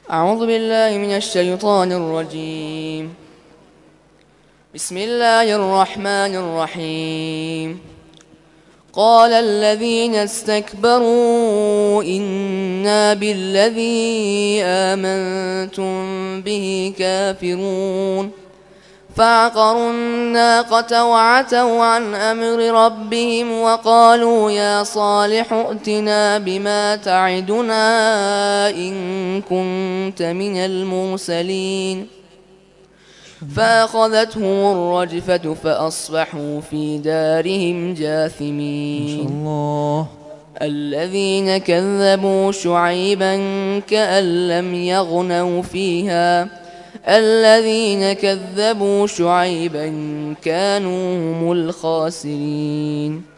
أعوذ بالله من الشيطان الرجيم. بسم الله الرحمن الرحيم. قال الذين استكبروا إنا بالذي آمنتم به كافرون فعقروا الناقة وعتوا عن أمر ربهم وقالوا يا صالح ائتنا بما تعدنا إن كنت من المرسلين فأخذتهم الرجفة فأصبحوا في دارهم جاثمين. الله. الذين كذبوا شعيبا كأن لم يغنوا فيها الذين كذبوا شعيبا كانوا هم الخاسرين.